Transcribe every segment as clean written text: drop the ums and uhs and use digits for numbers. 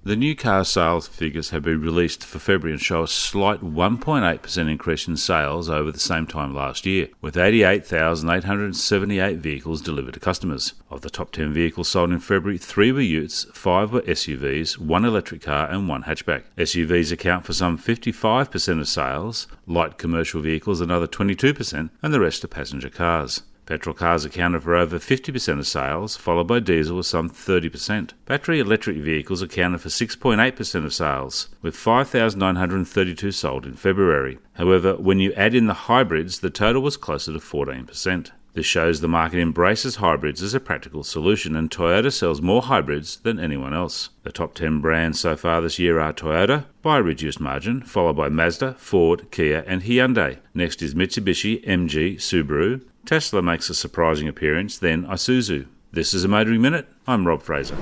The new car sales figures have been released for February and show a slight 1.8% increase in sales over the same time last year, with 88,878 vehicles delivered to customers. Of the top 10 vehicles sold in February, 3 were utes, 5 were SUVs, 1 electric car and 1 hatchback. SUVs account for some 55% of sales, light commercial vehicles another 22%, and the rest are passenger cars. Petrol cars accounted for over 50% of sales, followed by diesel with some 30%. Battery electric vehicles accounted for 6.8% of sales, with 5,932 sold in February. However, when you add in the hybrids, the total was closer to 14%. This shows the market embraces hybrids as a practical solution, and Toyota sells more hybrids than anyone else. The top 10 brands so far this year are Toyota, by a reduced margin, followed by Mazda, Ford, Kia and Hyundai. Next is Mitsubishi, MG, Subaru. Tesla makes a surprising appearance, then Isuzu. This is a Motoring Minute. I'm Rob Fraser.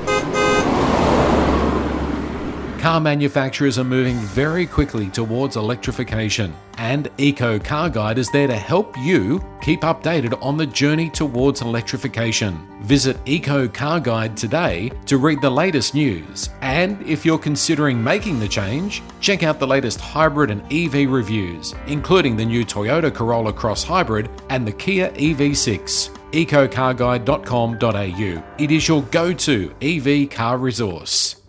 Car manufacturers are moving very quickly towards electrification, and Eco Car Guide is there to help you keep updated on the journey towards electrification. Visit Eco Car Guide today to read the latest news, and if you're considering making the change, check out the latest hybrid and EV reviews, including the new Toyota Corolla Cross Hybrid and the Kia EV6. ecocarguide.com.au. It is your go-to EV car resource.